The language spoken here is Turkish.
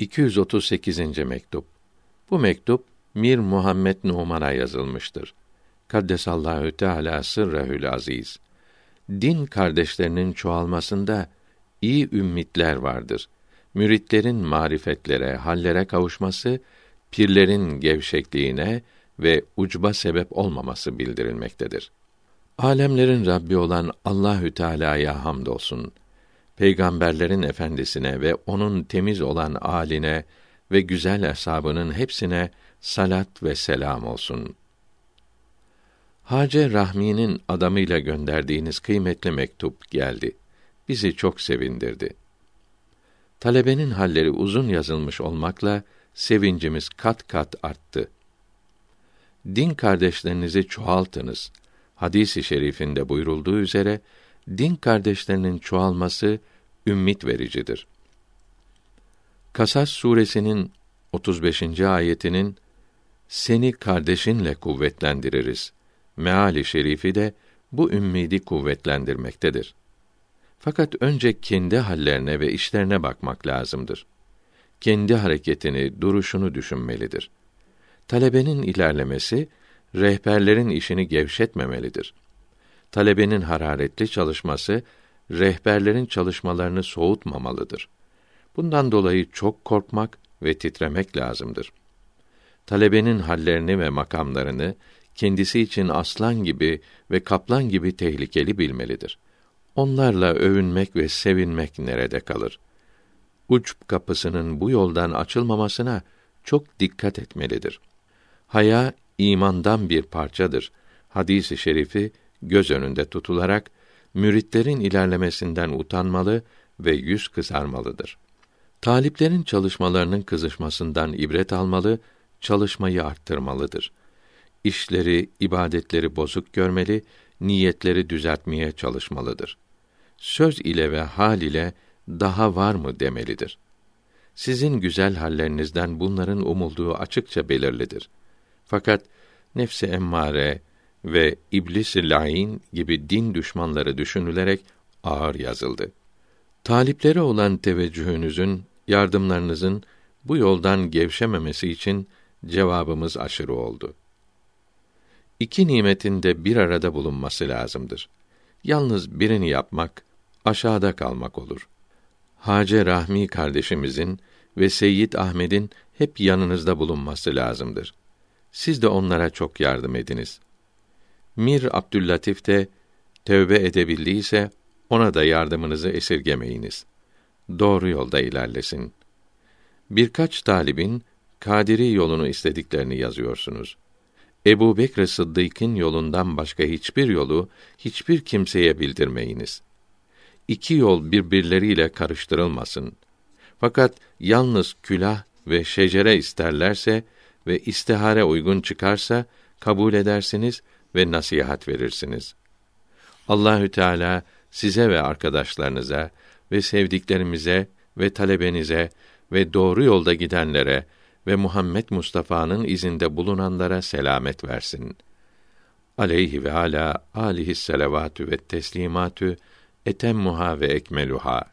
238. mektup. Bu mektup Mir Muhammed Numan'a yazılmıştır. Kaddesallahu Teala sırrehül aziz. Din kardeşlerinin çoğalmasında iyi ümmitler vardır. Müritlerin marifetlere, hallere kavuşması, pirlerin gevşekliğine ve ucba sebep olmaması bildirilmektedir. Âlemlerin Rabbi olan Allahü Teala'ya hamdolsun. Peygamberlerin efendisine ve onun temiz olan âline ve güzel eshabının hepsine salat ve selam olsun. Hace Rahmi'nin adamıyla gönderdiğiniz kıymetli mektup geldi. Bizi çok sevindirdi. Talebenin halleri uzun yazılmış olmakla sevincimiz kat kat arttı. Din kardeşlerinizi çoğaltınız. Hadis-i şerifinde buyurulduğu üzere din kardeşlerinin çoğalması ümmit vericidir. Kasas suresinin 35. ayetinin seni kardeşinle kuvvetlendiririz meali şerifi de bu ümmidi kuvvetlendirmektedir. Fakat önce kendi hallerine ve işlerine bakmak lazımdır. Kendi hareketini, duruşunu düşünmelidir. Talebenin ilerlemesi, rehberlerin işini gevşetmemelidir. Talebenin hararetli çalışması, rehberlerin çalışmalarını soğutmamalıdır. Bundan dolayı çok korkmak ve titremek lazımdır. Talebenin hallerini ve makamlarını, kendisi için aslan gibi ve kaplan gibi tehlikeli bilmelidir. Onlarla övünmek ve sevinmek nerede kalır? Uçb kapısının bu yoldan açılmamasına çok dikkat etmelidir. Haya, imandan bir parçadır. Hadis-i şerifi göz önünde tutularak, müritlerin ilerlemesinden utanmalı ve yüz kızarmalıdır. Taliplerin çalışmalarının kızışmasından ibret almalı, çalışmayı arttırmalıdır. İşleri, ibadetleri bozuk görmeli, niyetleri düzeltmeye çalışmalıdır. Söz ile ve hal ile daha var mı demelidir. Sizin güzel hallerinizden bunların umulduğu açıkça belirlidir. Fakat nefs-i emmare ve iblis-i lâin gibi din düşmanları düşünülerek ağır yazıldı. Taliplere olan teveccühünüzün, yardımlarınızın bu yoldan gevşememesi için cevabımız aşırı oldu. İki nimetin de bir arada bulunması lazımdır. Yalnız birini yapmak, aşağıda kalmak olur. Hace Rahmi kardeşimizin ve Seyyid Ahmed'in hep yanınızda bulunması lazımdır. Siz de onlara çok yardım ediniz. Mir Abdüllatif de tövbe edebildiyse ona da yardımınızı esirgemeyiniz. Doğru yolda ilerlesin. Birkaç talibin Kadiri yolunu istediklerini yazıyorsunuz. Ebu Bekr Sıddık'ın yolundan başka hiçbir yolu hiçbir kimseye bildirmeyiniz. İki yol birbirleriyle karıştırılmasın. Fakat yalnız külah ve şecere isterlerse ve istihare uygun çıkarsa kabul edersiniz ve nasihat verirsiniz. Allahü Teala size ve arkadaşlarınıza ve sevdiklerimize ve talebenize ve doğru yolda gidenlere ve Muhammed Mustafa'nın izinde bulunanlara selamet versin. Aleyhi ve ala alihi selavatü ve teslimatü etemmuha ve ekmeluha.